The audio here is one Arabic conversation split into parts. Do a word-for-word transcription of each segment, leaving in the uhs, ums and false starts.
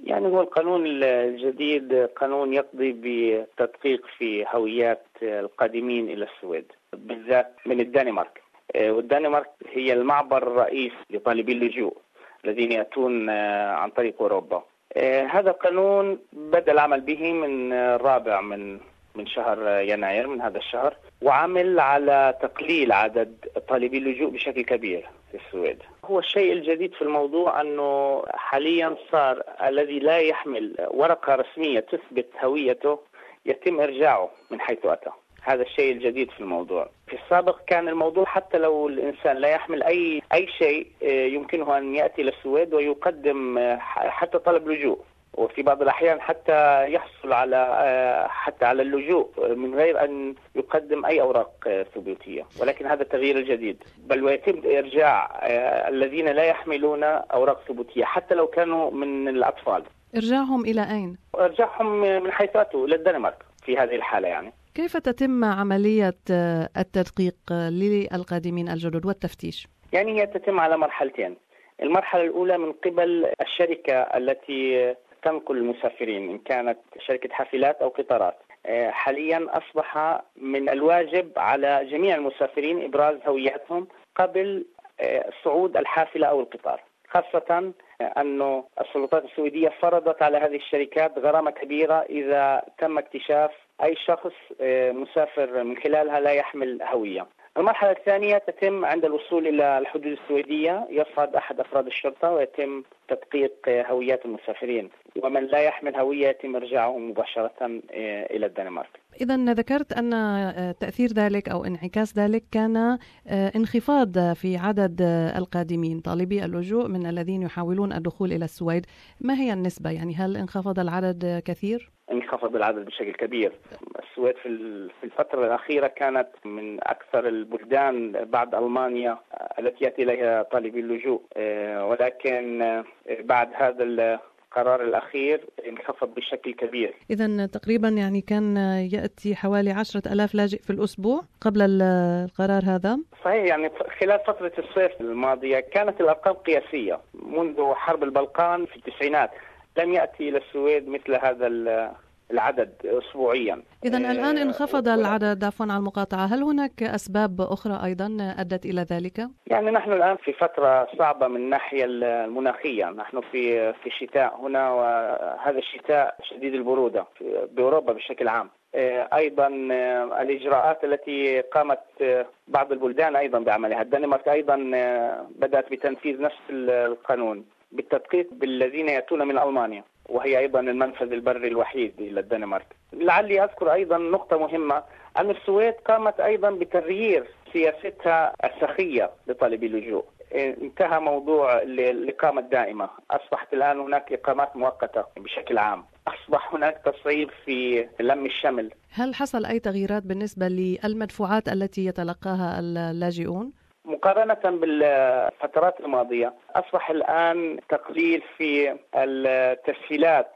يعني هو القانون الجديد قانون يقضي بتدقيق في هويات القادمين إلى السويد بالذات من الدنمارك، والدنمارك هي المعبر الرئيسي لطالبي اللجوء الذين يأتون عن طريق أوروبا. هذا القانون بدأ العمل به من الرابع من من شهر يناير من هذا الشهر، وعمل على تقليل عدد طالبي اللجوء بشكل كبير في السويد. هو الشيء الجديد في الموضوع أنه حاليا صار الذي لا يحمل ورقة رسمية تثبت هويته يتم إرجاعه من حيث أتى. هذا الشيء الجديد في الموضوع. في السابق كان الموضوع حتى لو الإنسان لا يحمل أي أي شيء يمكنه أن يأتي للسويد ويقدم حتى طلب لجوء، وفي بعض الأحيان حتى يحصل على حتى على اللجوء من غير أن يقدم أي أوراق ثبوتية. ولكن هذا التغيير الجديد، بل ويتم إرجاع الذين لا يحملون أوراق ثبوتية حتى لو كانوا من الأطفال. إرجاعهم إلى أين؟ إرجاعهم من حيث أتوا إلى الدنمارك في هذه الحالة. يعني كيف تتم عملية التدقيق للقادمين الجدد والتفتيش؟ يعني هي تتم على مرحلتين. المرحلة الأولى من قبل الشركة التي تنقل المسافرين، إن كانت شركة حافلات أو قطارات. حاليا أصبح من الواجب على جميع المسافرين إبراز هوياتهم قبل صعود الحافلة أو القطار، خاصة أن السلطات السويدية فرضت على هذه الشركات غرامة كبيرة إذا تم اكتشاف أي شخص مسافر من خلالها لا يحمل هوية. المرحلة الثانية تتم عند الوصول إلى الحدود السويدية، يصعد أحد أفراد الشرطة ويتم تدقيق هويات المسافرين، ومن لا يحمل هوية يتم إرجاعه مباشرة إلى الدنمارك. إذن ذكرت أن تأثير ذلك أو انعكاس ذلك كان انخفاض في عدد القادمين طالبي اللجوء من الذين يحاولون الدخول إلى السويد. ما هي النسبة؟ يعني هل انخفض العدد كثير؟ انخفض العدد بشكل كبير. السويد في الفترة الأخيرة كانت من أكثر البلدان بعد ألمانيا التي يأتي إليها طالبي اللجوء، ولكن بعد هذا القرار الأخير انخفض بشكل كبير. إذن تقريبا يعني كان يأتي حوالي عشرة ألاف لاجئ في الأسبوع قبل القرار هذا؟ صحيح. يعني خلال فترة الصيف الماضية كانت الأرقام قياسية. منذ حرب البلقان في التسعينات لم يأتي إلى السويد مثل هذا العدد أسبوعيا. إذن الآن انخفض العدد. عفوا على المقاطعة، هل هناك أسباب أخرى أيضا أدت إلى ذلك؟ يعني نحن الآن في فترة صعبة من الناحية المناخية. نحن في في شتاء هنا، وهذا الشتاء شديد البرودة بأوروبا بشكل عام. أيضا الإجراءات التي قامت بعض البلدان أيضا بعملها. الدنمارك أيضا بدأت بتنفيذ نفس القانون بالتدقيق بالذين يأتون من ألمانيا، وهي أيضا المنفذ البري الوحيد إلى الدنمارك. لعلي أذكر أيضا نقطة مهمة، أن السويد قامت أيضا بتغيير سياستها السخية لطالبي اللجوء. انتهى موضوع الإقامة الدائمة، أصبحت الآن هناك إقامات مؤقتة بشكل عام. أصبح هناك تصعيب في لم الشمل. هل حصل أي تغييرات بالنسبة للمدفوعات التي يتلقاها اللاجئون؟ مقارنة بالفترات الماضية أصبح الآن تقليل في التسهيلات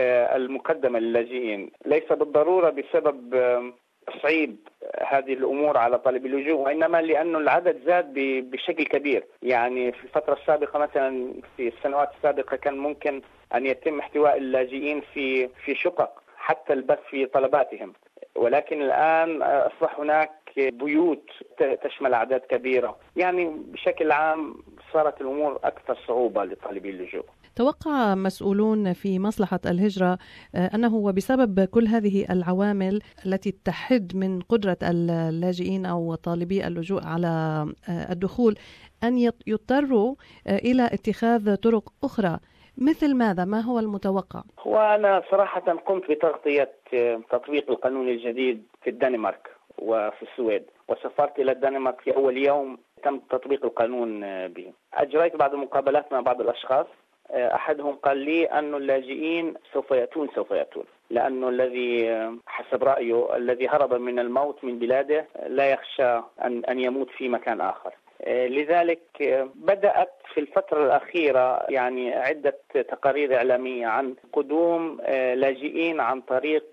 المقدمة للاجئين، ليس بالضرورة بسبب تصعيب هذه الأمور على طالب اللجوء، وإنما لأن العدد زاد بشكل كبير. يعني في الفترة السابقة مثلا في السنوات السابقة كان ممكن أن يتم احتواء اللاجئين في في شقق حتى البث في طلباتهم، ولكن الآن أصبح هناك بيوت تشمل أعداد كبيرة. يعني بشكل عام صارت الأمور أكثر صعوبة لطالبي اللجوء. توقع مسؤولون في مصلحة الهجرة أنه وبسبب كل هذه العوامل التي تحد من قدرة اللاجئين أو طالبي اللجوء على الدخول أن يضطروا إلى اتخاذ طرق أخرى. مثل ماذا؟ ما هو المتوقع؟ هو أنا صراحة قمت بتغطية تطبيق القانون الجديد في الدنمارك وفي السويد، وسافرت إلى الدنمارك في أول يوم تم تطبيق القانون به. أجريت بعض المقابلات مع بعض الأشخاص، أحدهم قال لي أن اللاجئين سوف يأتون سوف يأتون لأنه الذي حسب رأيه الذي هرب من الموت من بلاده لا يخشى أن أن يموت في مكان آخر. لذلك بدأت في الفترة الأخيرة يعني عدة تقارير إعلامية عن قدوم لاجئين عن طريق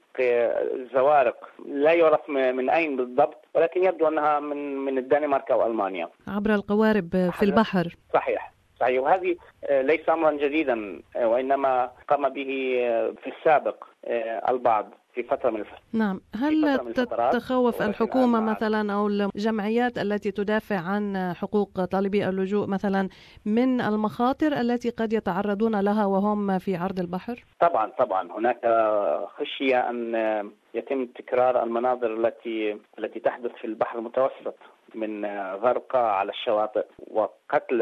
الزوارق، لا يعرف من أين بالضبط، ولكن يبدو أنها من من الدنمارك أو ألمانيا، عبر القوارب في البحر. صحيح صحيح. وهذه ليس أمرا جديدا، وإنما قام به في السابق البعض في فترة من الفترات. نعم. هل تتخوف الحكومة مثلا أو الجمعيات التي تدافع عن حقوق طالبي اللجوء مثلا من المخاطر التي قد يتعرضون لها وهم في عرض البحر؟ طبعا طبعا هناك خشية أن يتم تكرار المناظر التي التي تحدث في البحر المتوسط من غرقى على الشواطئ وقتلى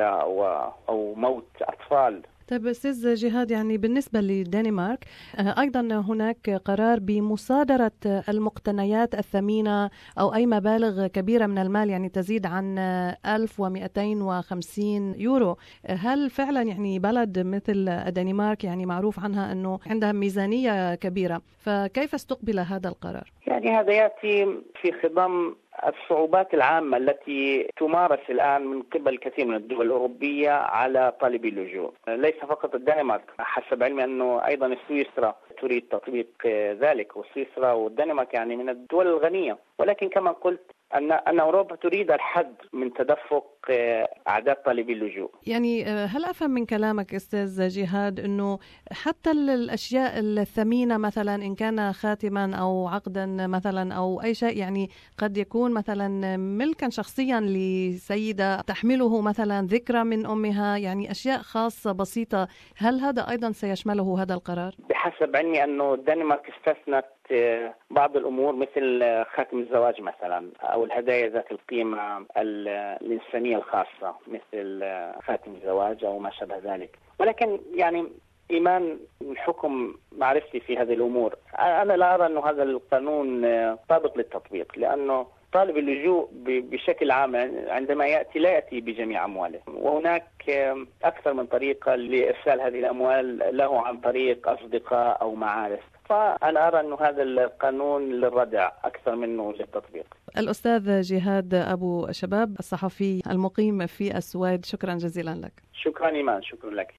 أو موت أطفال. طيب أستاذ جهاد، يعني بالنسبة للدنمارك أيضا هناك قرار بمصادرة المقتنيات الثمينة أو أي مبالغ كبيرة من المال، يعني تزيد عن ألف ومئتين وخمسين يورو. هل فعلا يعني بلد مثل الدنمارك يعني معروف عنها أنه عندها ميزانية كبيرة، فكيف استقبل هذا القرار؟ يعني هذا يأتي في خضم الصعوبات العامة التي تمارس الآن من قبل كثير من الدول الأوروبية على طالبي اللجوء. ليس فقط الدنمارك، حسب علمي أنه أيضا سويسرا تريد تطبيق ذلك، وسويسرا والدنمارك يعني من الدول الغنية. ولكن كما قلت أن أن أوروبا تريد الحد من تدفق أعداد طالبي اللجوء. يعني هل أفهم من كلامك أستاذ جهاد أنه حتى الأشياء الثمينة مثلا إن كان خاتما أو عقدا مثلا أو أي شيء يعني قد يكون مثلا ملكا شخصيا لسيدة تحمله مثلا ذكرى من أمها، يعني أشياء خاصة بسيطة، هل هذا أيضا سيشمله هذا القرار؟ بحسب علمي أنه الدنمارك استثنت بعض الأمور مثل خاتم الزواج مثلا أو الهدايا ذات القيمة الإنسانية الخاصة مثل خاتم الزواج أو ما شابه ذلك. ولكن يعني إيمان حكم معرفتي في هذه الأمور، أنا لا أرى أنه هذا القانون طابق للتطبيق، لأنه طالب اللجوء بشكل عام عندما يأتي لا يأتي بجميع أمواله، وهناك أكثر من طريقة لإرسال هذه الأموال له عن طريق أصدقاء أو معارف. فأنا أرى أن هذا القانون للردع أكثر منه للتطبيق. الأستاذ جهاد أبو شباب الصحفي المقيم في السويد، شكرا جزيلا لك. شكرا إيمان، شكرا لك.